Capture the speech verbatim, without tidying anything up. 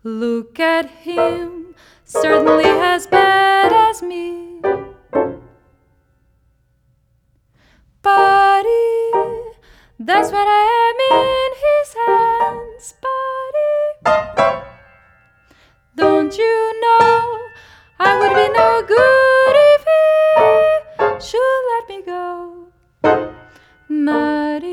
Look at him, certainly as bad as me. Buddy, that's what I am in his hands. Buddy, don't you know I would be no good